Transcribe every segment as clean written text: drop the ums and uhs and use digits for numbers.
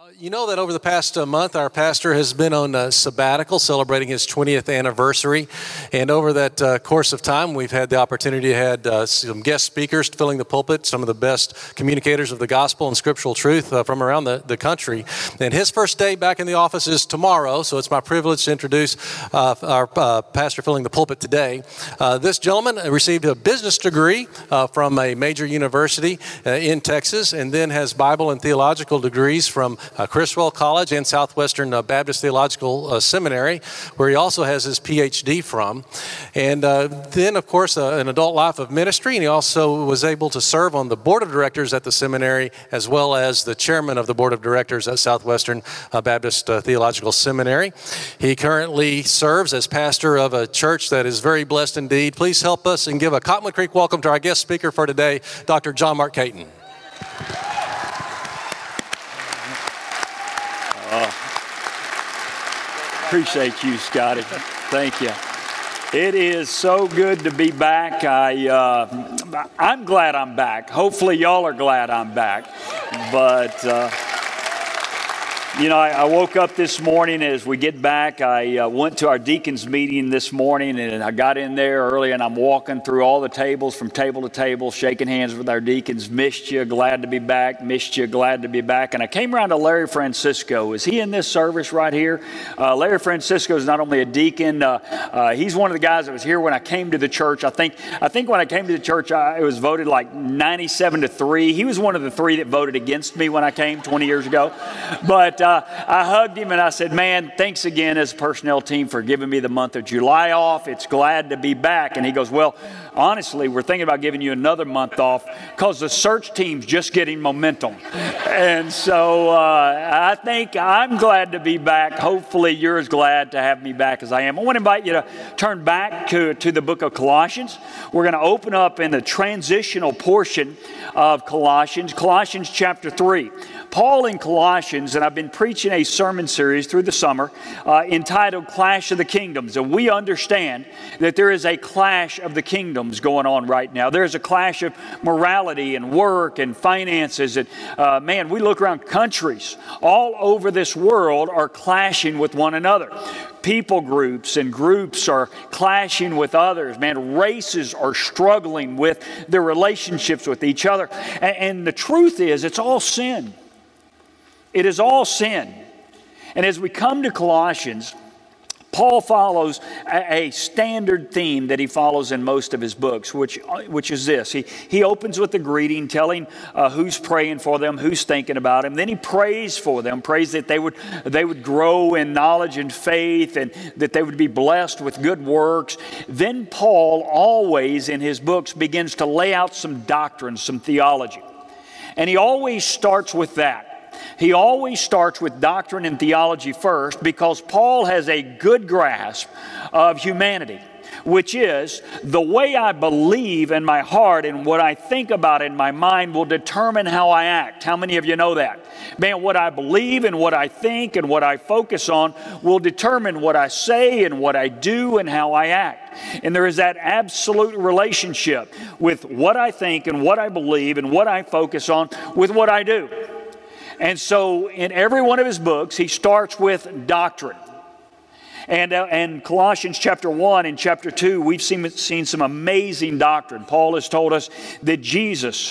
You know that over the past month, our pastor has been on sabbatical, celebrating his 20th anniversary. And over that course of time, we've had the opportunity to have some guest speakers filling the pulpit, some of the best communicators of the gospel and scriptural truth from around the country. And his first day back in the office is tomorrow, so it's my privilege to introduce our pastor filling the pulpit today. This gentleman received a business degree from a major university in Texas, and then has Bible and theological degrees from Criswell College and Southwestern Baptist Theological Seminary, where he also has his PhD from. And then, of course, an adult life of ministry, and he also was able to serve on the board of directors at the seminary, as well as the chairman of the board of directors at Southwestern Baptist Theological Seminary. He currently serves as pastor of a church that is very blessed indeed. Please help us and give a Cottonwood Creek welcome to our guest speaker for today, Dr. John Mark Caton. Appreciate you, Scotty. Thank you. It is so good to be back. I'm glad I'm back. Hopefully y'all are glad I'm back. But, I woke up this morning as we get back. I went to our deacons meeting this morning, and I got in there early, and I'm walking through all the tables from table to table, shaking hands with our deacons. Missed you, glad to be back. Missed you, glad to be back. And I came around to Larry Francisco. Is he in this service right here? Larry Francisco is not only a deacon, he's one of the guys that was here when I came to the church. I think when I came to the church, it was voted like 97-3. He was one of the three that voted against me when I came 20 years ago. But I hugged him and I said, man, thanks again as a personnel team for giving me the month of July off. It's glad to be back. And he goes, well, honestly, we're thinking about giving you another month off because the search team's just getting momentum. And so I think I'm glad to be back. Hopefully you're as glad to have me back as I am. I want to invite you to turn back to the book of Colossians. We're going to open up in the transitional portion of Colossians chapter 3. Paul in Colossians, and I've been preaching a sermon series through the summer entitled Clash of the Kingdoms. And we understand that there is a clash of the kingdoms going on right now. There's a clash of morality and work and finances. And we look around, countries all over this world are clashing with one another. People groups and groups are clashing with others. Races are struggling with their relationships with each other. And the truth is, it's all sin. It is all sin. And as we come to Colossians, Paul follows a standard theme that he follows in most of his books, which is this. He opens with a greeting, telling who's praying for them, who's thinking about him. Then he prays for them, prays that they would grow in knowledge and faith, and that they would be blessed with good works. Then Paul always in his books begins to lay out some doctrine, some theology. And he always starts with that. He always starts with doctrine and theology first, because Paul has a good grasp of humanity, which is the way I believe in my heart and what I think about in my mind will determine how I act. How many of you know that? What I believe and what I think and what I focus on will determine what I say and what I do and how I act. And there is that absolute relationship with what I think and what I believe and what I focus on with what I do. And so in every one of his books, he starts with doctrine. And Colossians chapter 1 and chapter 2, we've seen some amazing doctrine. Paul has told us that Jesus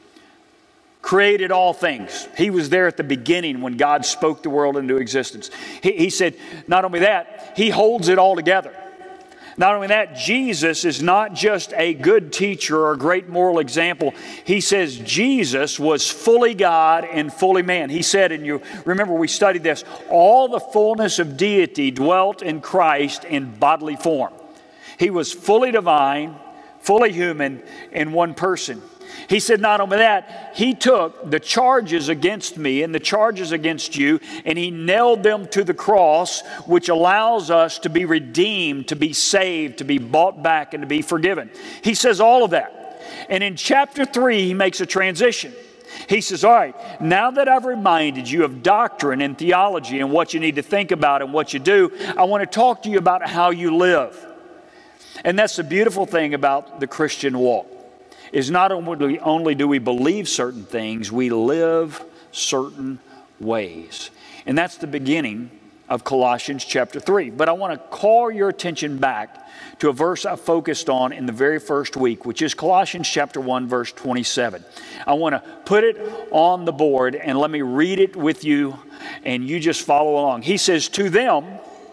created all things. He was there at the beginning when God spoke the world into existence. He said, not only that, he holds it all together. Not only that, Jesus is not just a good teacher or a great moral example. He says Jesus was fully God and fully man. He said, and you remember we studied this, all the fullness of deity dwelt in Christ in bodily form. He was fully divine, fully human in one person. He said not only that, he took the charges against me and the charges against you, and he nailed them to the cross, which allows us to be redeemed, to be saved, to be bought back, and to be forgiven. He says all of that. And in chapter 3, he makes a transition. He says, all right, now that I've reminded you of doctrine and theology and what you need to think about and what you do, I want to talk to you about how you live. And that's the beautiful thing about the Christian walk. Is not only do we believe certain things, we live certain ways. And that's the beginning of Colossians chapter 3. But I want to call your attention back to a verse I focused on in the very first week, which is Colossians chapter 1, verse 27. I want to put it on the board and let me read it with you, and you just follow along. He says, "To them,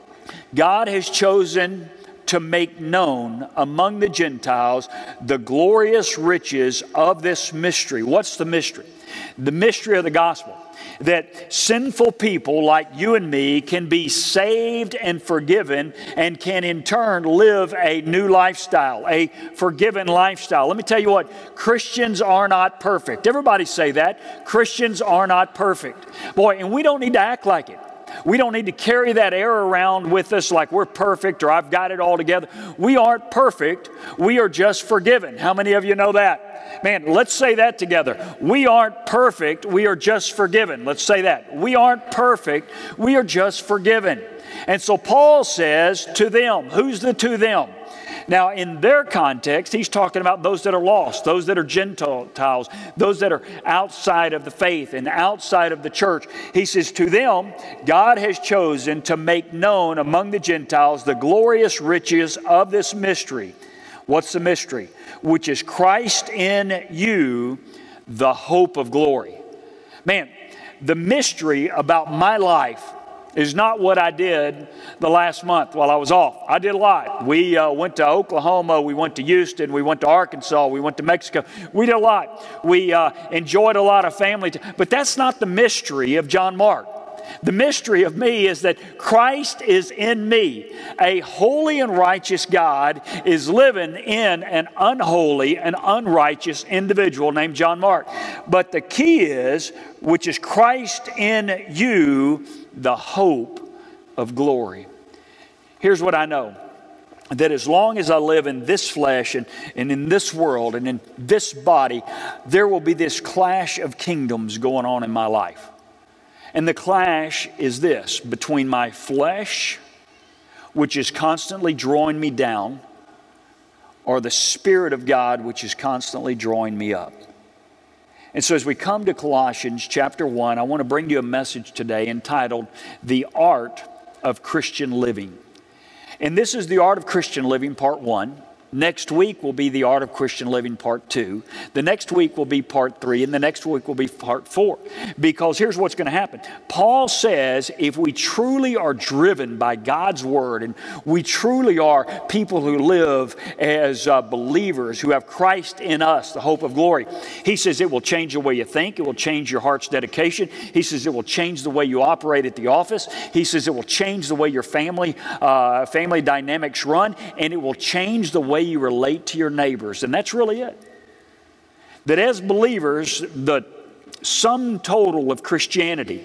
God has chosen to make known among the Gentiles the glorious riches of this mystery." What's the mystery? The mystery of the gospel. That sinful people like you and me can be saved and forgiven and can in turn live a new lifestyle, a forgiven lifestyle. Let me tell you what, Christians are not perfect. Everybody say that. Christians are not perfect. Boy, and we don't need to act like it. We don't need to carry that air around with us like we're perfect or I've got it all together. We aren't perfect. We are just forgiven. How many of you know that? Man, let's say that together. We aren't perfect. We are just forgiven. Let's say that. We aren't perfect. We are just forgiven. And so Paul says to them. Who's the to them? Now, in their context, he's talking about those that are lost, those that are Gentiles, those that are outside of the faith and outside of the church. He says, to them, God has chosen to make known among the Gentiles the glorious riches of this mystery. What's the mystery? Which is Christ in you, the hope of glory. Man, the mystery about my life is not what I did the last month while I was off. I did a lot. We went to Oklahoma, we went to Houston, we went to Arkansas, we went to Mexico. We did a lot. We enjoyed a lot of family time. But that's not the mystery of John Mark. The mystery of me is that Christ is in me. A holy and righteous God is living in an unholy and unrighteous individual named John Mark. But the key is, which is Christ in you, the hope of glory. Here's what I know. That as long as I live in this flesh and in this world and in this body, there will be this clash of kingdoms going on in my life. And the clash is this, between my flesh, which is constantly drawing me down, or the Spirit of God, which is constantly drawing me up. And so as we come to Colossians chapter 1, I want to bring you a message today entitled, The Art of Christian Living. And this is The Art of Christian Living, part 1. Next week will be The Art of Christian Living, part 2. The next week will be part 3, and the next week will be part 4. Because here's what's going to happen. Paul says if we truly are driven by God's Word, and we truly are people who live as believers, who have Christ in us, the hope of glory, he says it will change the way you think. It will change your heart's dedication. He says it will change the way you operate at the office. He says it will change the way your family dynamics run, and it will change the way you relate to your neighbors. And that's really it. That as believers, the sum total of Christianity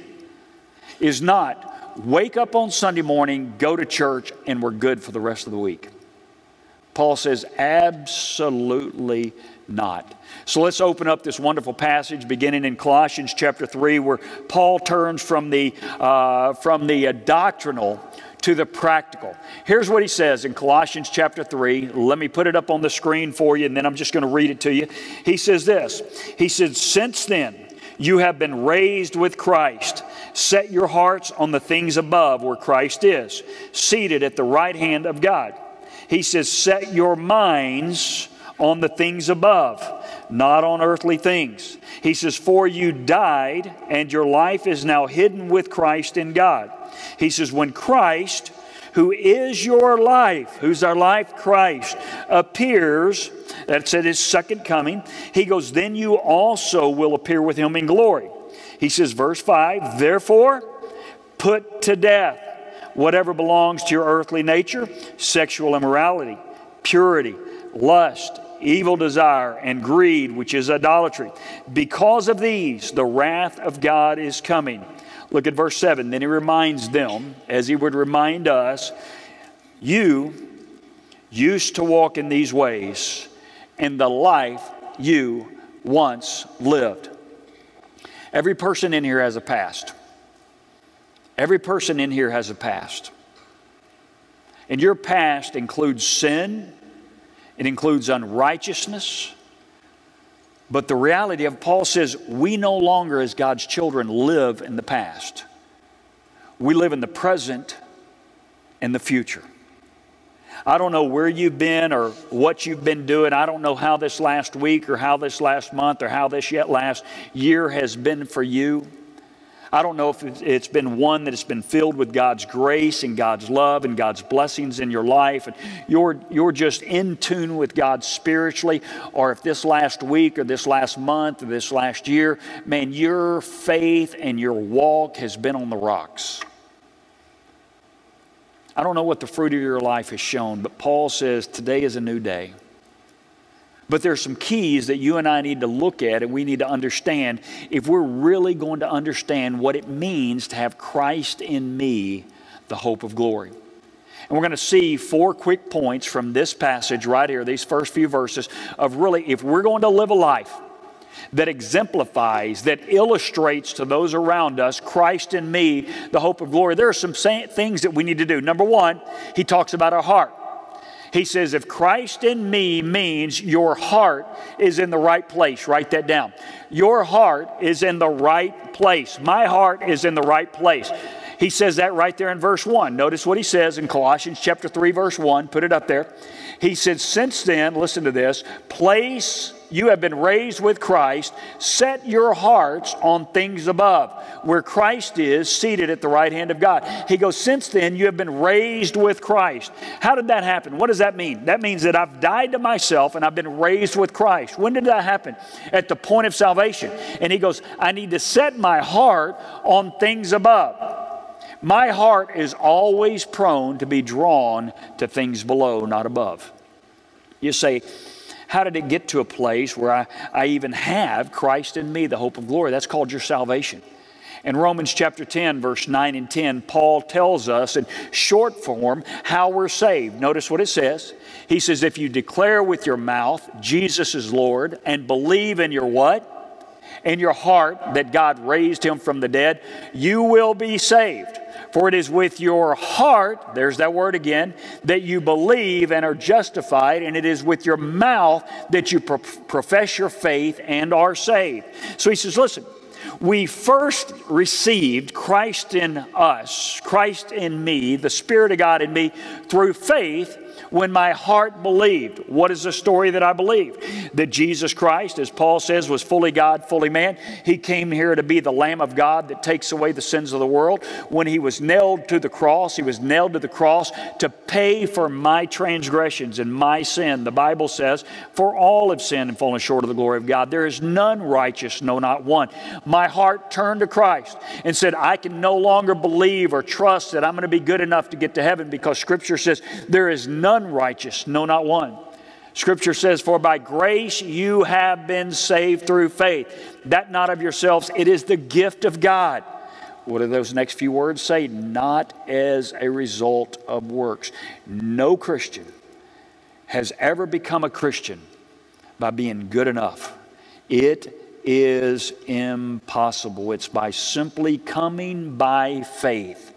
is not wake up on Sunday morning, go to church, and we're good for the rest of the week. Paul says absolutely not. So let's open up this wonderful passage beginning in Colossians chapter 3, where Paul turns from the doctrinal to the practical. Here's what he says in Colossians chapter 3. Let me put it up on the screen for you, and then I'm just going to read it to you. He says this. He says, since then you have been raised with Christ. Set your hearts on the things above where Christ is, seated at the right hand of God. He says, set your minds on the things above, not on earthly things. He says, for you died, and your life is now hidden with Christ in God. He says, when Christ, who is your life, who's our life? Christ, appears, that's at His second coming, He goes, then you also will appear with Him in glory. He says, verse 5, therefore, put to death whatever belongs to your earthly nature, sexual immorality, purity, lust, evil desire, and greed, which is idolatry. Because of these, the wrath of God is coming. Look at verse 7. Then he reminds them, as he would remind us, you used to walk in these ways in the life you once lived. Every person in here has a past. Every person in here has a past. And your past includes sin. It includes unrighteousness. But the reality of Paul says we no longer as God's children live in the past. We live in the present and the future. I don't know where you've been or what you've been doing. I don't know how this last week or how this last month or how this yet last year has been for you. I don't know if it's been one that has been filled with God's grace and God's love and God's blessings in your life, and you're just in tune with God spiritually, or if this last week or this last month or this last year, man, your faith and your walk has been on the rocks. I don't know what the fruit of your life has shown, but Paul says today is a new day. But there's some keys that you and I need to look at and we need to understand if we're really going to understand what it means to have Christ in me, the hope of glory. And we're going to see 4 quick points from this passage right here, these first few verses, of really if we're going to live a life that exemplifies, that illustrates to those around us, Christ in me, the hope of glory, there are some things that we need to do. Number 1, he talks about our heart. He says, if Christ in me means your heart is in the right place, write that down. Your heart is in the right place. My heart is in the right place. He says that right there in verse 1. Notice what he says in Colossians chapter 3, verse 1. Put it up there. He said, since then, listen to this, you have been raised with Christ. Set your hearts on things above, where Christ is seated at the right hand of God. He goes, since then you have been raised with Christ. How did that happen? What does that mean? That means that I've died to myself and I've been raised with Christ. When did that happen? At the point of salvation. And he goes, I need to set my heart on things above. My heart is always prone to be drawn to things below, not above. You say, how did it get to a place where I even have Christ in me, the hope of glory? That's called your salvation. In Romans chapter 10, verse 9 and 10, Paul tells us in short form how we're saved. Notice what it says. He says, if you declare with your mouth Jesus is Lord and believe in your what? In your heart that God raised him from the dead, you will be saved. For it is with your heart, there's that word again, that you believe and are justified, and it is with your mouth that you profess your faith and are saved. So he says, listen, we first received Christ in us, Christ in me, the Spirit of God in me, through faith when my heart believed. What is the story that I believe? That Jesus Christ, as Paul says, was fully God, fully man. He came here to be the Lamb of God that takes away the sins of the world. When he was nailed to the cross, he was nailed to the cross to pay for my transgressions and my sin. The Bible says, for all have sinned and fallen short of the glory of God. There is none righteous, no, not one. My heart turned to Christ and said, I can no longer believe or trust that I'm going to be good enough to get to heaven, because Scripture says there is none righteous, no, not one. Scripture says, for by grace you have been saved through faith. That not of yourselves, it is the gift of God. What do those next few words say? Not as a result of works. No Christian has ever become a Christian by being good enough. It is impossible. It's by simply coming by faith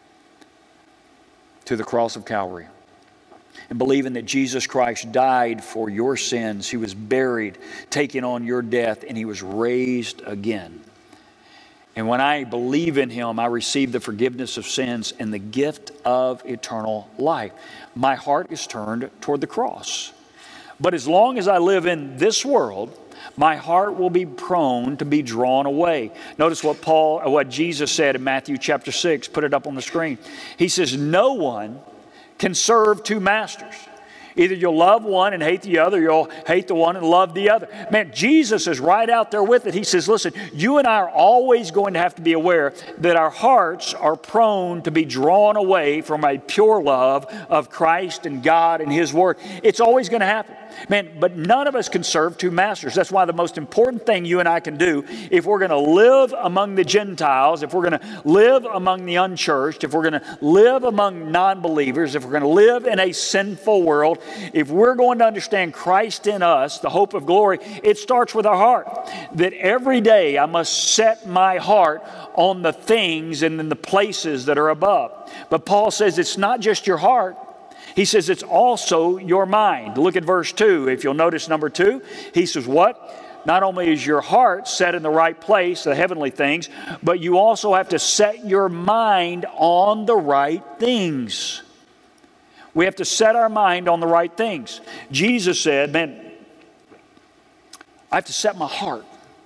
to the cross of Calvary and believing that Jesus Christ died for your sins. He was buried, taking on your death, and he was raised again. And when I believe in him, I receive the forgiveness of sins and the gift of eternal life. My heart is turned toward the cross. But as long as I live in this world, my heart will be prone to be drawn away. Notice what Jesus said in Matthew chapter 6. Put it up on the screen. He says, no one can serve two masters. Either you'll love one and hate the other, you'll hate the one and love the other. Man, Jesus is right out there with it. He says, listen, you and I are always going to have to be aware that our hearts are prone to be drawn away from a pure love of Christ and God and his word. It's always going to happen. Man, but none of us can serve two masters. That's why the most important thing you and I can do, if we're going to live among the Gentiles, if we're going to live among the unchurched, if we're going to live among non-believers, if we're going to live in a sinful world, if we're going to understand Christ in us, the hope of glory, it starts with our heart. That every day I must set my heart on the things and in the places that are above. But Paul says it's not just your heart. He says it's also your mind. Look at verse 2. If you'll notice number 2, he says what? not only is your heart set in the right place, the heavenly things, but you also have to set your mind on the right things. We have to set our mind on the right things. Jesus said, man, I have to set my heart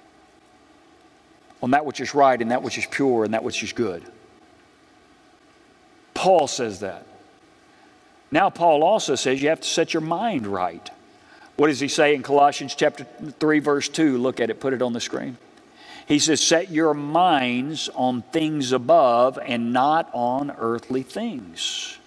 on that which is right and that which is pure and that which is good. Paul says that. Now Paul also says you have to set your mind right. What does he say in Colossians chapter 3, verse 2? Look at it, put it on the screen. He says, set your minds on things above and not on earthly things.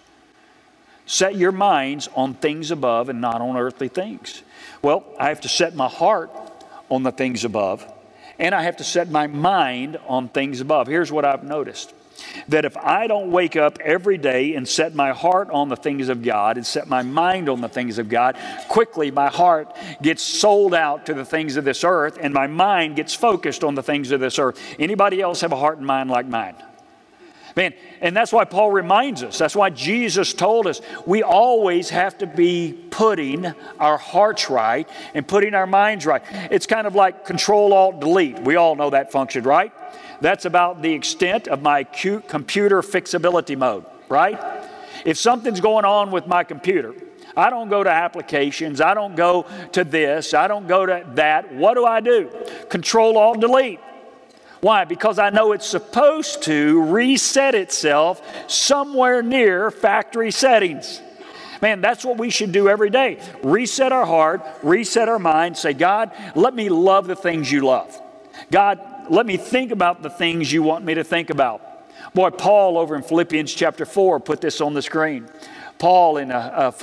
Set your minds on things above and not on earthly things. Well, I have to set my heart on the things above, and I have to set my mind on things above. Here's what I've noticed. That if I don't wake up every day and set my heart on the things of God and set my mind on the things of God, quickly my heart gets sold out to the things of this earth and my mind gets focused on the things of this earth. Anybody else have a heart and mind like mine? Man, and that's why Paul reminds us. That's why Jesus told us we always have to be putting our hearts right and putting our minds right. It's kind of like Control-Alt-Delete. We all know that function, right? That's about the extent of my computer fixability mode, right? If something's going on with my computer, I don't go to applications, I don't go to this, I don't go to that. What do? Control-Alt-Delete. Why? Because I know it's supposed to reset itself somewhere near factory settings. Man, that's what we should do every day. Reset our heart, reset our mind, say, God, let me love the things you love. God, let me think about the things you want me to think about. Boy, Paul over in Philippians chapter 4 put this on the screen. Paul in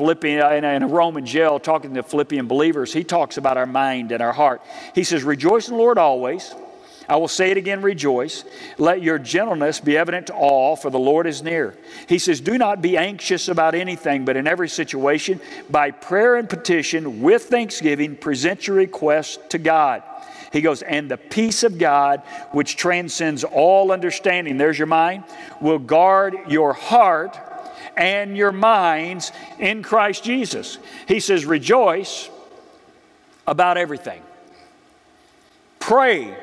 a Roman jail talking to Philippian believers, he talks about our mind and our heart. He says, rejoice in the Lord always. I will say it again, rejoice. Let your gentleness be evident to all, for the Lord is near. He says, do not be anxious about anything, but in every situation, by prayer and petition, with thanksgiving, present your requests to God. He goes, and the peace of God, which transcends all understanding, there's your mind, will guard your heart and your minds in Christ Jesus. He says, rejoice about everything. Pray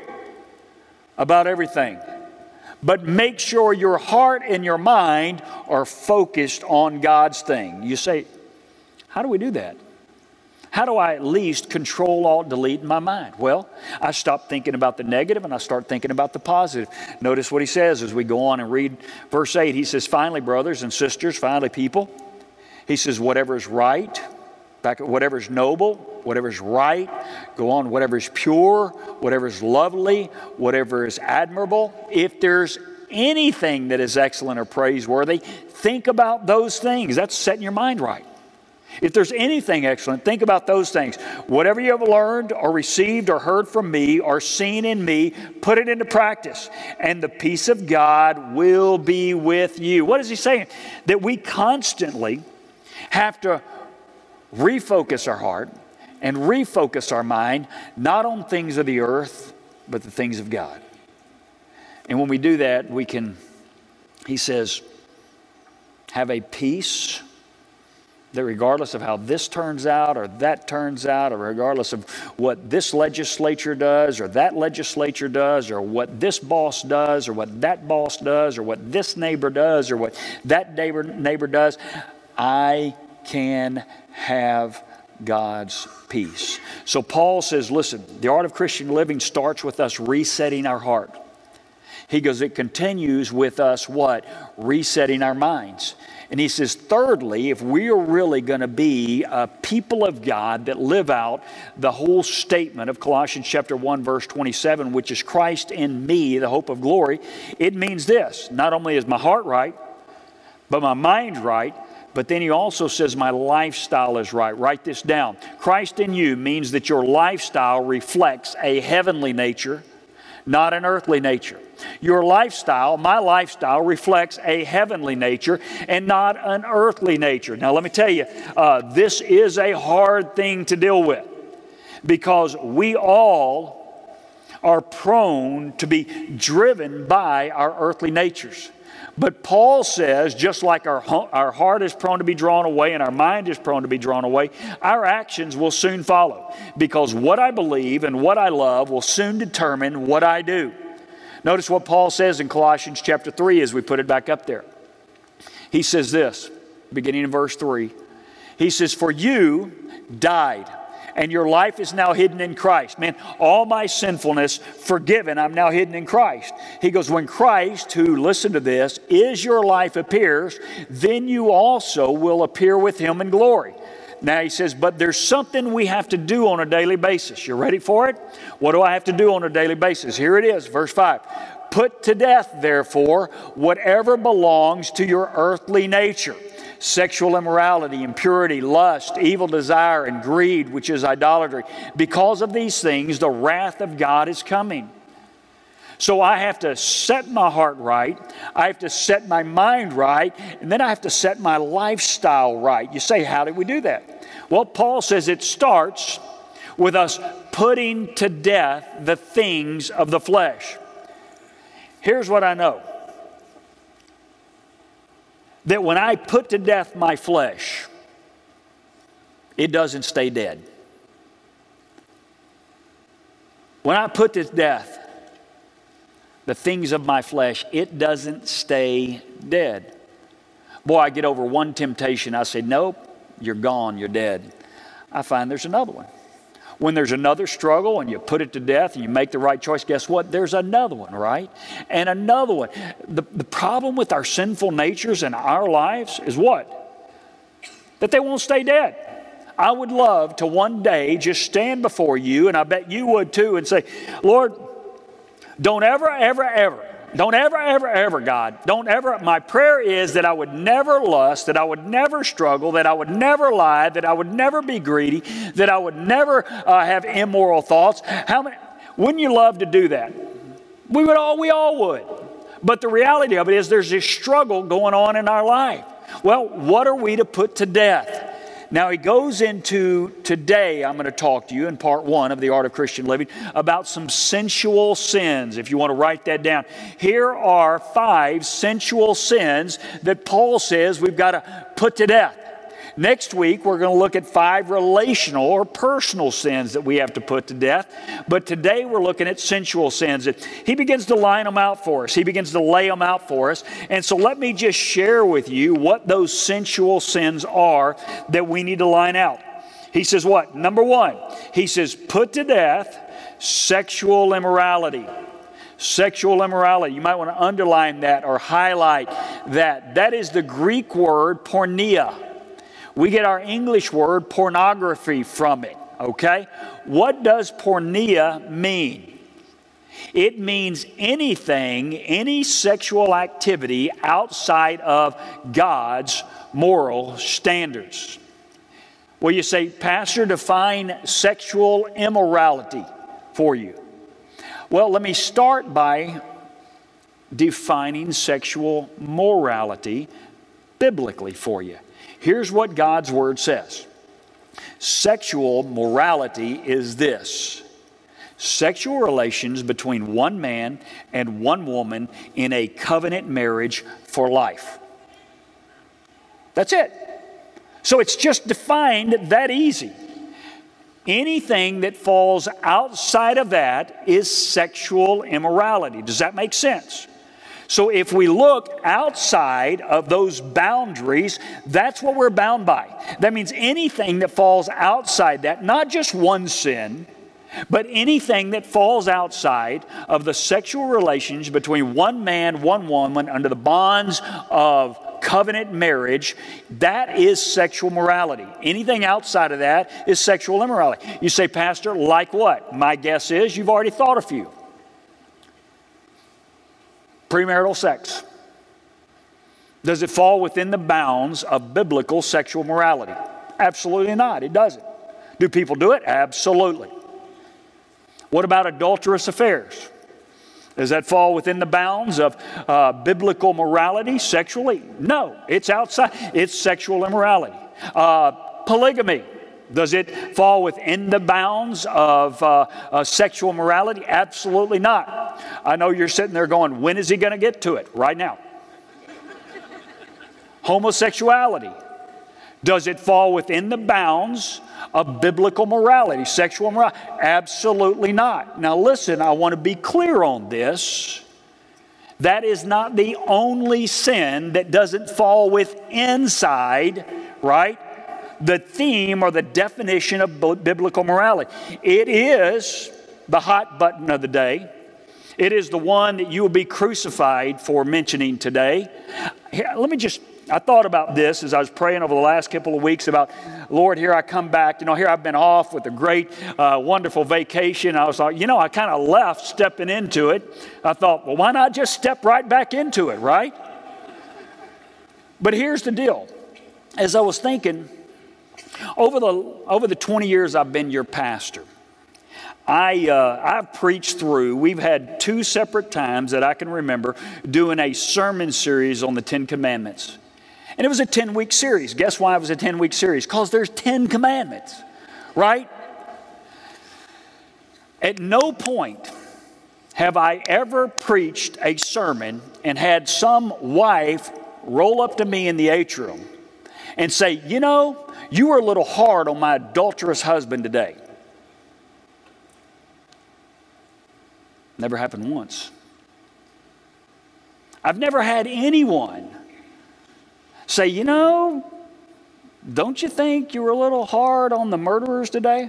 about everything. But make sure your heart and your mind are focused on God's thing. You say, how do we do that? How do I at least Control-Alt-Delete in my mind? Well, I stop thinking about the negative and I start thinking about the positive. Notice what he says as we go on and read verse 8. He says, finally, brothers and sisters, finally, people. He says, whatever is right, whatever is noble, whatever is right, go on, whatever is pure, whatever is lovely, whatever is admirable. If there's anything that is excellent or praiseworthy, think about those things. That's setting your mind right. If there's anything excellent, think about those things. Whatever you have learned or received or heard from me or seen in me, put it into practice, and the peace of God will be with you. What is he saying? That we constantly have to refocus our heart and refocus our mind, not on things of the earth, but the things of God. And when we do that, we can, he says, have a peace that regardless of how this turns out or that turns out, or regardless of what this legislature does or that legislature does, or what this boss does or what that boss does, or what this neighbor does or what that neighbor does, I can have God's peace. So Paul says, listen, the art of Christian living starts with us resetting our heart. He goes, it continues with us what? Resetting our minds. And he says, thirdly, if we are really going to be a people of God that live out the whole statement of Colossians chapter 1, verse 27, which is Christ in me, the hope of glory, it means this. Not only is my heart right, but my mind's right, but then he also says my lifestyle is right. Write this down. Christ in you means that your lifestyle reflects a heavenly nature, not an earthly nature. Your lifestyle, my lifestyle, reflects a heavenly nature and not an earthly nature. Now let me tell you, this is a hard thing to deal with because we all are prone to be driven by our earthly natures. But Paul says, just like our heart is prone to be drawn away and our mind is prone to be drawn away, our actions will soon follow. Because what I believe and what I love will soon determine what I do. Notice what Paul says in Colossians chapter 3 as we put it back up there. He says this, beginning in verse 3. He says, for you died, and your life is now hidden in Christ. Man, all my sinfulness forgiven, I'm now hidden in Christ. He goes, when Christ, who, listen to this, is your life appears, then you also will appear with Him in glory. Now he says, but there's something we have to do on a daily basis. You ready for it? What do I have to do on a daily basis? Here it is, verse 5. Put to death, therefore, whatever belongs to your earthly nature. Sexual immorality, impurity, lust, evil desire, and greed, which is idolatry. Because of these things, the wrath of God is coming. So I have to set my heart right, I have to set my mind right, and then I have to set my lifestyle right. You say, how do we do that? Well, Paul says it starts with us putting to death the things of the flesh. Here's what I know. That when I put to death my flesh, it doesn't stay dead. When I put to death the things of my flesh, it doesn't stay dead. Boy, I get over one temptation. I say, nope, you're gone, you're dead. I find there's another one. When there's another struggle and you put it to death and you make the right choice, guess what? There's another one, right? And another one. The problem with our sinful natures in our lives is what? That they won't stay dead. I would love to one day just stand before you, and I bet you would too, and say, Lord, don't ever, God, my prayer is that I would never lust, that I would never struggle, that I would never lie, that I would never be greedy, that I would never have immoral thoughts. Wouldn't you love to do that? We all would. But the reality of it is there's this struggle going on in our life. Well, what are we to put to death? Now, he goes into today, I'm going to talk to you in part 1 of The Art of Christian Living about some sensual sins, if you want to write that down. Here are 5 sensual sins that Paul says we've got to put to death. Next week, we're going to look at 5 relational or personal sins that we have to put to death. But today, we're looking at sensual sins. He begins to line them out for us. He begins to lay them out for us. And so let me just share with you what those sensual sins are that we need to line out. He says what? Number 1, he says, put to death sexual immorality. Sexual immorality. You might want to underline that or highlight that. That is the Greek word porneia. We get our English word pornography from it, okay? What does porneia mean? It means anything, any sexual activity outside of God's moral standards. Well, you say, Pastor, define sexual immorality for you. Well, let me start by defining sexual morality biblically for you. Here's what God's Word says. Sexual morality is this: sexual relations between one man and one woman in a covenant marriage for life. That's it. So it's just defined that easy. Anything that falls outside of that is sexual immorality. Does that make sense? So if we look outside of those boundaries, that's what we're bound by. That means anything that falls outside that, not just one sin, but anything that falls outside of the sexual relations between one man, one woman, under the bonds of covenant marriage, that is sexual morality. Anything outside of that is sexual immorality. You say, Pastor, like what? My guess is you've already thought a few. Premarital sex. Does it fall within the bounds of biblical sexual morality? Absolutely not. It doesn't. Do people do it? Absolutely. What about adulterous affairs? Does that fall within the bounds of biblical morality sexually? No. It's outside. It's sexual immorality. Polygamy. Does it fall within the bounds of sexual morality? Absolutely not. I know you're sitting there going, when is he going to get to it? Right now. Homosexuality, does it fall within the bounds of biblical morality, sexual morality? Absolutely not. Now listen, I want to be clear on this. That is not the only sin that doesn't fall inside, right, the theme or the definition of biblical morality. It is the hot button of the day. It is the one that you will be crucified for mentioning today. Here, I thought about this as I was praying over the last couple of weeks about, Lord, here I come back. Here I've been off with a great, wonderful vacation. I was like, I kind of left stepping into it. I thought, well, why not just step right back into it, right? But here's the deal. As I was thinking, over the 20 years I've been your pastor, I've preached through, we've had 2 separate times that I can remember doing a sermon series on the 10 Commandments. And it was a 10-week series. Guess why it was a 10-week series? Because there's 10 commandments, right? At no point have I ever preached a sermon and had some wife roll up to me in the atrium and say, you were a little hard on my adulterous husband today. Never happened once. I've never had anyone say, don't you think you were a little hard on the murderers today?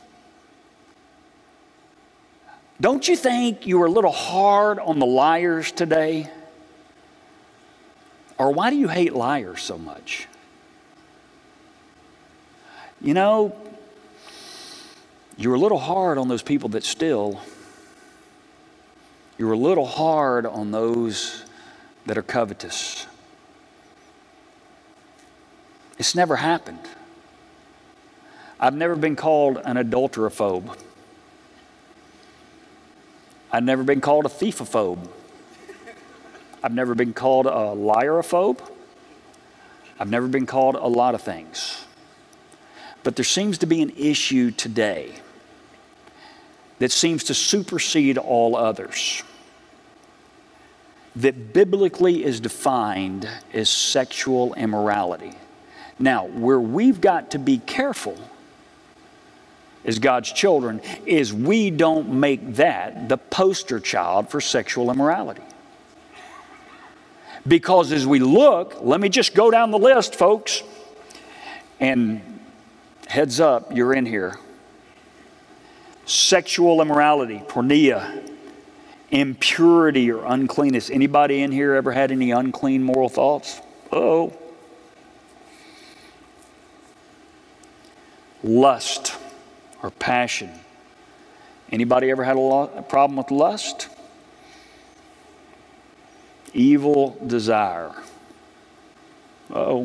Don't you think you were a little hard on the liars today? Or why do you hate liars so much? You were a little hard on those people that steal. You were a little hard on those that are covetous. It's never happened. I've never been called an adulterophobe. I've never been called a thiefophobe. I've never been called a liarophobe. I've never been called a lot of things. But there seems to be an issue today that seems to supersede all others, that biblically is defined as sexual immorality. Now, where we've got to be careful as God's children is we don't make that the poster child for sexual immorality. Because as we look, let me just go down the list, folks, and heads up, you're in here. Sexual immorality, porneia, impurity or uncleanness. Anybody in here ever had any unclean moral thoughts? Uh-oh. Lust or passion. Anybody ever had a problem with lust? Evil desire. Uh-oh.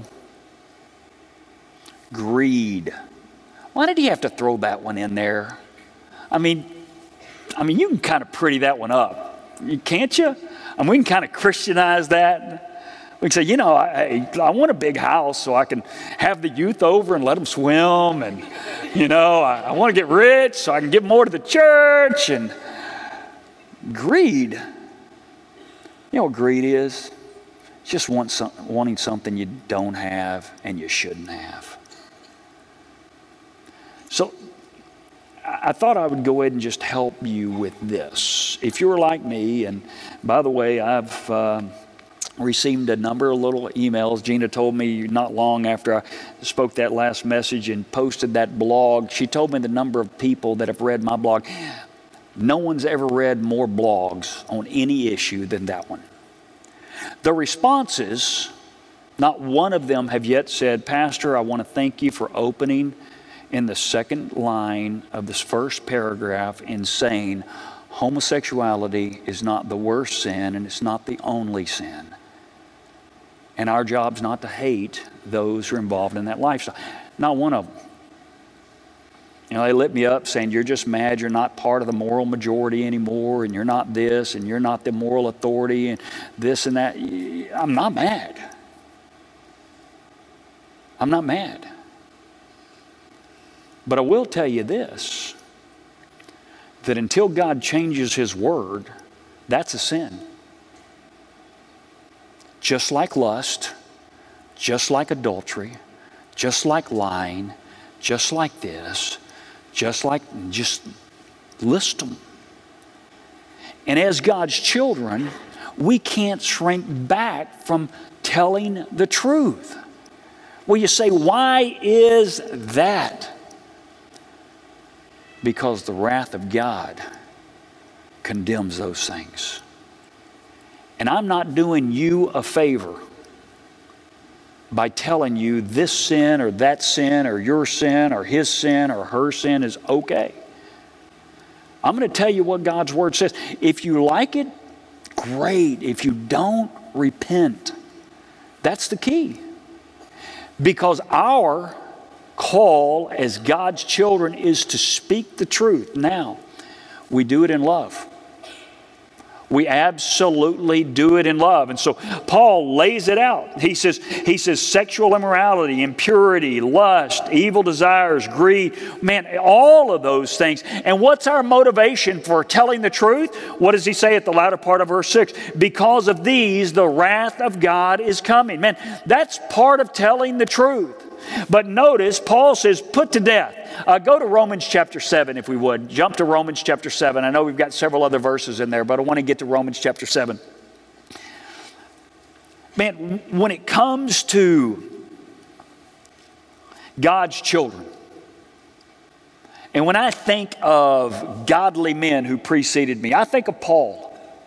Greed. Why did he have to throw that one in there? I mean, you can kind of pretty that one up, can't you? We can kind of Christianize that. We can say, I want a big house so I can have the youth over and let them swim. And, I want to get rich so I can give more to the church. And greed. You know what greed is? It's just wanting something you don't have and you shouldn't have. So I thought I would go ahead and just help you with this. If you were like me, and by the way, I've received a number of little emails. Gina told me not long after I spoke that last message and posted that blog, she told me the number of people that have read my blog. No one's ever read more blogs on any issue than that one. The responses, not one of them have yet said, Pastor, I want to thank you for opening in the second line of this first paragraph and saying homosexuality is not the worst sin and it's not the only sin. And our job's not to hate those who are involved in that lifestyle. Not one of them. They lit me up saying, you're just mad you're not part of the moral majority anymore, and you're not this, and you're not the moral authority, and this and that. I'm not mad. I'm not mad. But I will tell you this, that until God changes His word, that's a sin. Just like lust, just like adultery, just like lying, just like this, just list them. And as God's children, we can't shrink back from telling the truth. Well, you say, why is that? Because the wrath of God condemns those things. And I'm not doing you a favor by telling you this sin or that sin or your sin or his sin or her sin is okay. I'm going to tell you what God's Word says. If you like it, great. If you don't, repent. That's the key. Because our call as God's children is to speak the truth. Now, we do it in love. We absolutely do it in love. And so Paul lays it out. He says sexual immorality, impurity, lust, evil desires, greed, man, all of those things. And what's our motivation for telling the truth? What does he say at the latter part of verse 6? Because of these, the wrath of God is coming. Man, that's part of telling the truth. But notice, Paul says, put to death. Go to Romans chapter 7, if we would. Jump to Romans chapter 7. I know we've got several other verses in there, but I want to get to Romans chapter 7. Man, when it comes to God's children, and when I think of godly men who preceded me, I think of Paul.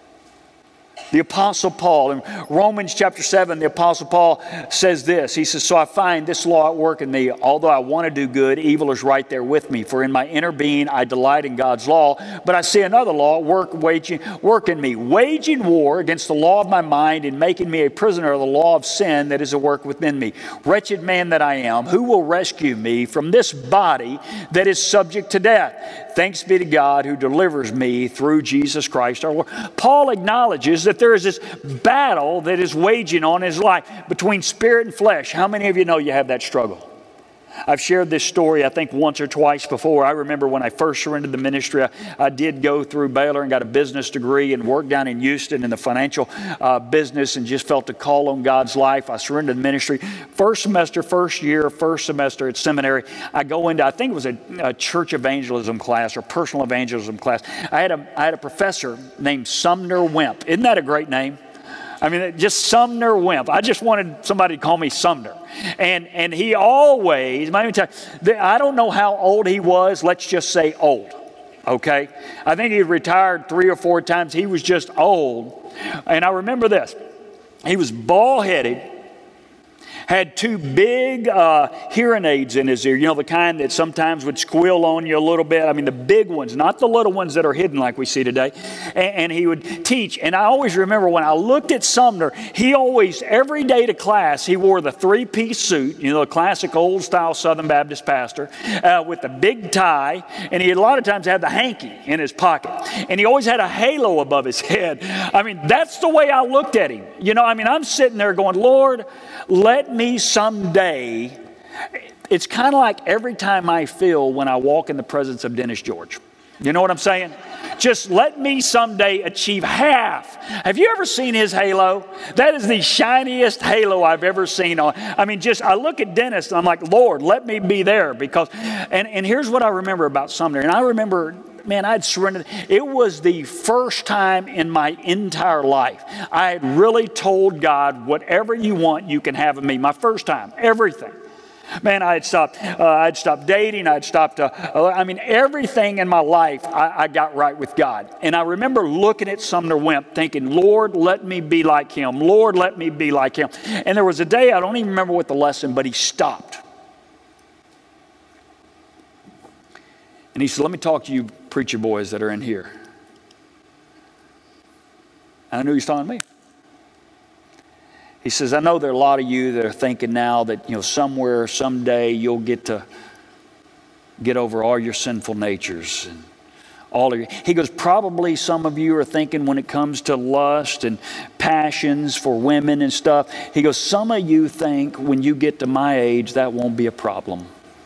The Apostle Paul. In Romans chapter 7, the Apostle Paul says this. He says, so I find this law at work in me. Although I want to do good, evil is right there with me. For in my inner being I delight in God's law. But I see another law work in me, waging war against the law of my mind and making me a prisoner of the law of sin that is at work within me. Wretched man that I am, who will rescue me from this body that is subject to death? Thanks be to God who delivers me through Jesus Christ our Lord. Paul acknowledges that there is this battle that is waging on his life between spirit and flesh. How many of you know you have that struggle? I've shared this story, I think, once or twice before. I remember when I first surrendered the ministry, I did go through Baylor and got a business degree and worked down in Houston in the financial business and just felt the call on God's life. I surrendered the ministry. First semester at seminary, I go into, I think it was a church evangelism class or personal evangelism class. I had a professor named Sumner Wimp. Isn't that a great name? I mean, just Sumner Wimp. I just wanted somebody to call me Sumner. And he always, I don't know how old he was. Let's just say old. Okay? I think he retired 3 or 4 times. He was just old. And I remember this. He was bald-headed, had 2 big hearing aids in his ear, you know, the kind that sometimes would squeal on you a little bit. I mean, the big ones, not the little ones that are hidden like we see today. And he would teach. And I always remember when I looked at Sumner, he always, every day to class, he wore the 3-piece suit, you know, a classic old-style Southern Baptist pastor, with the big tie. And he a lot of times had the hanky in his pocket. And he always had a halo above his head. I mean, that's the way I looked at him. You know, I mean, I'm sitting there going, Lord, let me someday. It's kind of like every time I feel when I walk in the presence of Dennis George. You know what I'm saying? Just let me someday achieve half. Have you ever seen his halo? That is the shiniest halo I've ever seen. I mean, I look at Dennis and I'm like, Lord, let me be there. Because, and here's what I remember about Sumner. And I remember, man, I'd surrendered. It was the first time in my entire life I had really told God, whatever you want, you can have of me. My first time, everything. Man, I'd stopped dating. I'd stopped, everything in my life, I got right with God. And I remember looking at Sumner Wimp thinking, Lord, let me be like him. Lord, let me be like him. And there was a day, I don't even remember what the lesson, but he stopped. And he said, let me talk to you preacher boys that are in here. And I knew he was talking to me. He says, I know there are a lot of you that are thinking now that, you know, somewhere, someday you'll get over all your sinful natures and all of you. He goes, probably some of you are thinking when it comes to lust and passions for women and stuff. He goes, some of you think when you get to my age, that won't be a problem.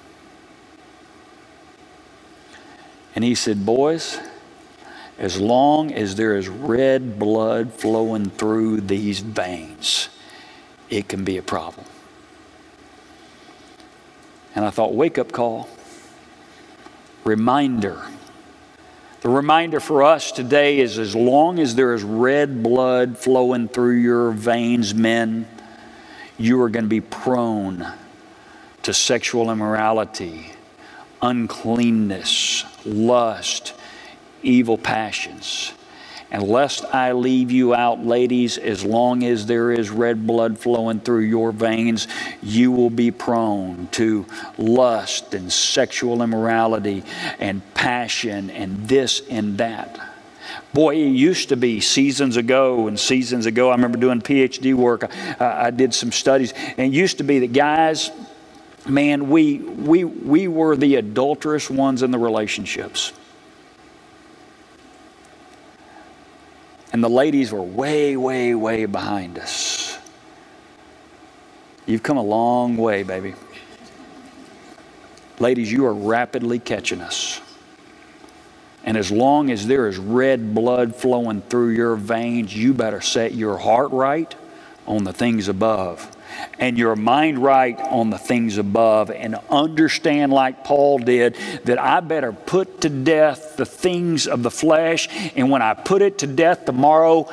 And he said, boys, as long as there is red blood flowing through these veins, it can be a problem. And I thought, wake up call. Reminder. The reminder for us today is as long as there is red blood flowing through your veins, men, you are going to be prone to sexual immorality, uncleanness, lust, evil passions. And lest I leave you out, ladies, as long as there is red blood flowing through your veins, you will be prone to lust and sexual immorality and passion and this and that. Boy, it used to be seasons ago, I remember doing PhD work. I did some studies, and it used to be that guys, man, we were the adulterous ones in the relationships. And the ladies were way, way, way behind us. You've come a long way, baby. Ladies, you are rapidly catching us. And as long as there is red blood flowing through your veins, you better set your heart right on the things above, and your mind right on the things above, and understand, like Paul did, that I better put to death the things of the flesh. And when I put it to death tomorrow,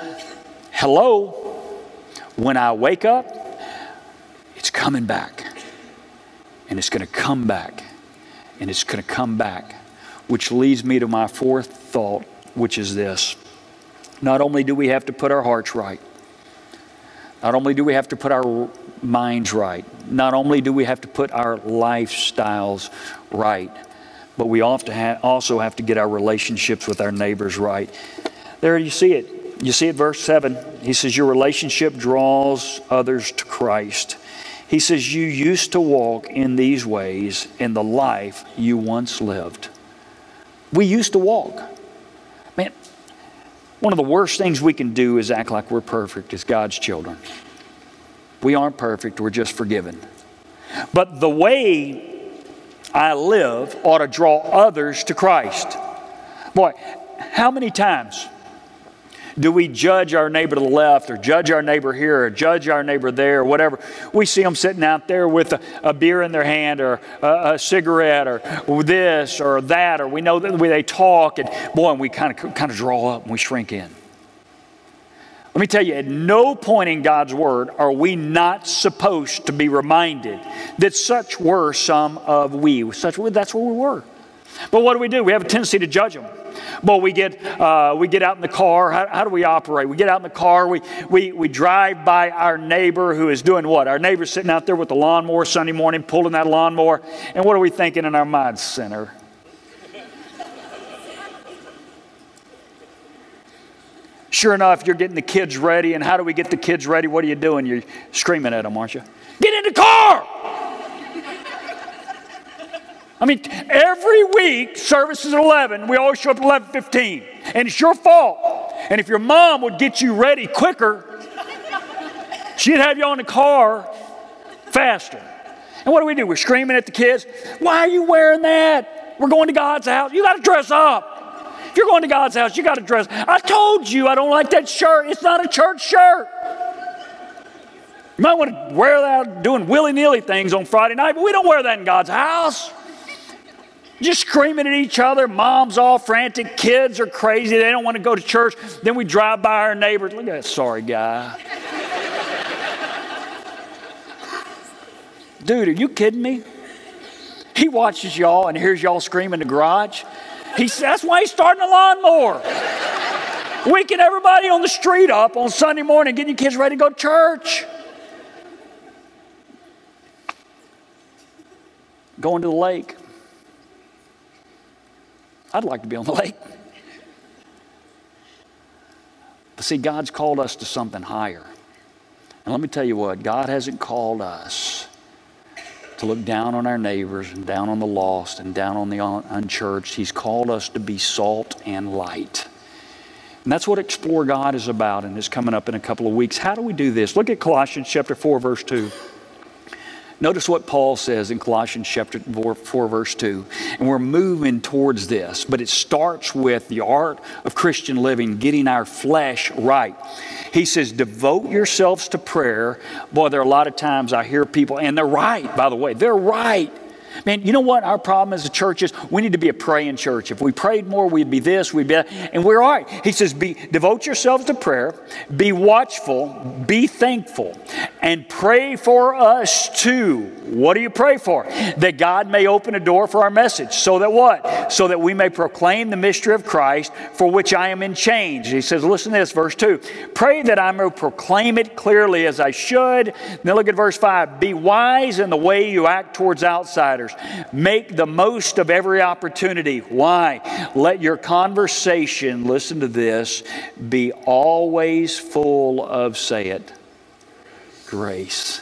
when I wake up, it's coming back. And it's going to come back. And it's going to come back. Which leads me to my fourth thought, which is this. Not only do we have to put our hearts right, not only do we have to put our minds right, not only do we have to put our lifestyles right, but we also have to get our relationships with our neighbors right. There you see it. You see it, verse 7. He says, your relationship draws others to Christ. He says, you used to walk in these ways in the life you once lived. We used to walk. Man, one of the worst things we can do is act like we're perfect as God's children. We aren't perfect, we're just forgiven. But the way I live ought to draw others to Christ. Boy, how many times do we judge our neighbor to the left, or judge our neighbor here, or judge our neighbor there, or whatever? We see them sitting out there with a beer in their hand, or a cigarette, or this or that, or we know the way they talk, and boy, and we kind of draw up and we shrink in. Let me tell you, at no point in God's Word are we not supposed to be reminded that such were some of we. That's where we were. But what do? We have a tendency to judge them. Well, we get out in the car. How do we operate? We get out in the car. We drive by our neighbor who is doing what? Our neighbor's sitting out there with the lawnmower Sunday morning, pulling that lawnmower. And what are we thinking in our mind? Sinner. Sure enough, you're getting the kids ready. And how do we get the kids ready? What are you doing? You're screaming at them, aren't you? Get in the car! I mean, every week, service is at 11. We always show up at 11:15. And it's your fault. And if your mom would get you ready quicker, she'd have you on the car faster. And what do? We're screaming at the kids. Why are you wearing that? We're going to God's house. You got to dress up. If you're going to God's house, you got to dress. I told you I don't like that shirt. It's not a church shirt. You might want to wear that doing willy-nilly things on Friday night, but we don't wear that in God's house. Just screaming at each other. Mom's all frantic. Kids are crazy. They don't want to go to church. Then we drive by our neighbors. Look at that sorry guy. Dude, are you kidding me? He watches y'all and hears y'all scream in the garage. That's why he's starting a lawnmower. Waking everybody on the street up on Sunday morning, getting your kids ready to go to church. Going to the lake. I'd like to be on the lake. But see, God's called us to something higher. And let me tell you what, God hasn't called us to look down on our neighbors and down on the lost and down on the unchurched. He's called us to be salt and light. And that's what Explore God is about, and it's coming up in a couple of weeks. How do we do this? Look at Colossians chapter 4, verse 2. Notice what Paul says in Colossians chapter 4, verse 2. And we're moving towards this, but it starts with the art of Christian living, getting our flesh right. He says, devote yourselves to prayer. Boy, there are a lot of times I hear people, and they're right, by the way. They're right. Man, you know what our problem as a church is? We need to be a praying church. If we prayed more, we'd be this, we'd be that, and we're all right. He says, devote yourselves to prayer, be watchful, be thankful, and pray for us too. What do you pray for? That God may open a door for our message. So that what? So that we may proclaim the mystery of Christ, for which I am in chains. He says, listen to this, verse 2. Pray that I may proclaim it clearly as I should. Then look at verse 5. Be wise in the way you act towards outsiders. Make the most of every opportunity. Why? Let your conversation, listen to this, be always full of, say it, grace.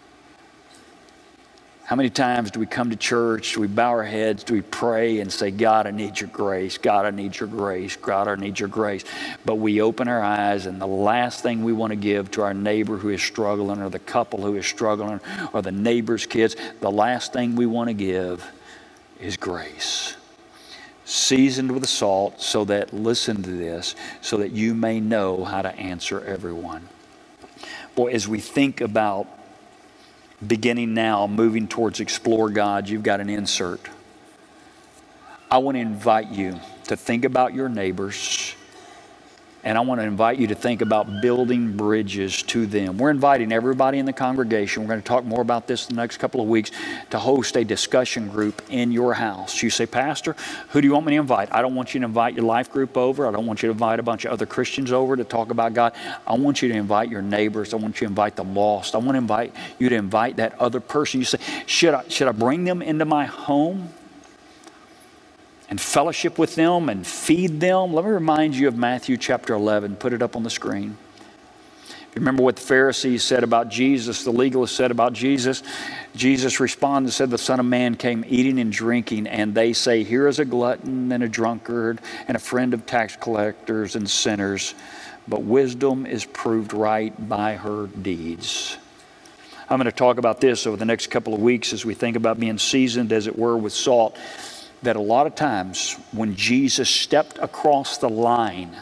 How many times do we come to church, do we bow our heads, do we pray and say, God, I need your grace, God, I need your grace, God, I need your grace. But we open our eyes and the last thing we want to give to our neighbor who is struggling, or the couple who is struggling, or the neighbor's kids, the last thing we want to give is grace. Seasoned with salt, so that, listen to this, so that you may know how to answer everyone. Boy, as we think about beginning now, moving towards Explore God, you've got an insert. I want to invite you to think about your neighbors, and I want to invite you to think about building bridges to them. We're inviting everybody in the congregation. We're going to talk more about this in the next couple of weeks, to host a discussion group in your house. You say, Pastor, who do you want me to invite? I don't want you to invite your life group over. I don't want you to invite a bunch of other Christians over to talk about God. I want you to invite your neighbors. I want you to invite the lost. I want to invite you to invite that other person. You say, should I bring them into my home and fellowship with them and feed them? Let me remind you of Matthew chapter 11. Put it up on the screen. You remember what the Pharisees said about Jesus, the legalists said about Jesus? Jesus responded and said, the Son of Man came eating and drinking, and they say, here is a glutton and a drunkard and a friend of tax collectors and sinners, but wisdom is proved right by her deeds. I'm going to talk about this over the next couple of weeks as we think about being seasoned, as it were, with salt. That a lot of times when Jesus stepped across the line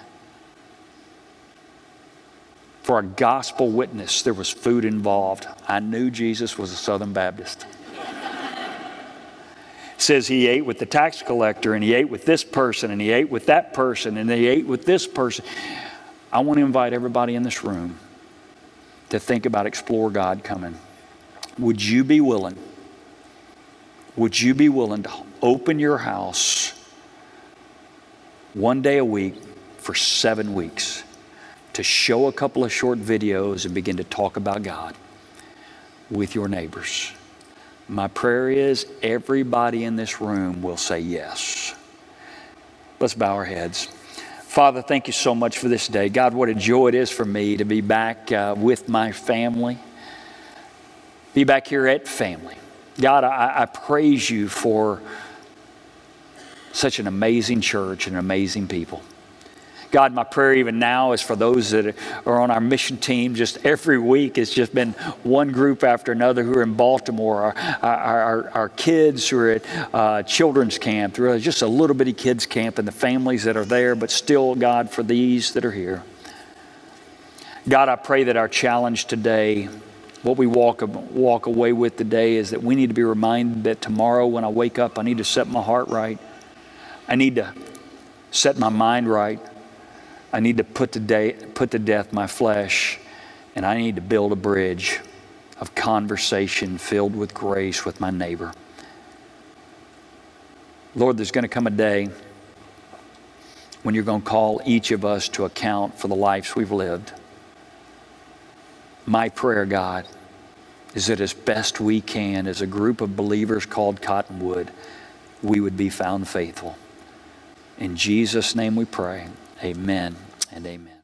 for a gospel witness, there was food involved. I knew Jesus was a Southern Baptist. It says he ate with the tax collector, and he ate with this person, and he ate with that person, and he ate with this person. I want to invite everybody in this room to think about Explore God coming. Would you be willing? Would you be willing to open your house one day a week for 7 weeks to show a couple of short videos and begin to talk about God with your neighbors? My prayer is everybody in this room will say yes. Let's bow our heads. Father, thank you so much for this day. God, what a joy it is for me to be back with my family, be back here at family. God, I praise you for such an amazing church and amazing people. God, my prayer even now is for those that are on our mission team. Just every week, it's just been one group after another who are in Baltimore. Our kids who are at children's camp, really just a little bitty kids camp, and the families that are there, but still, God, for these that are here. God, I pray that our challenge today, what we walk away with today, is that we need to be reminded that tomorrow when I wake up, I need to set my heart right. I need to set my mind right. I need to put to death my flesh, and I need to build a bridge of conversation filled with grace with my neighbor. Lord, there's going to come a day when you're going to call each of us to account for the lives we've lived. My prayer, God, is that as best we can, as a group of believers called Cottonwood, we would be found faithful. In Jesus' name we pray. Amen and amen.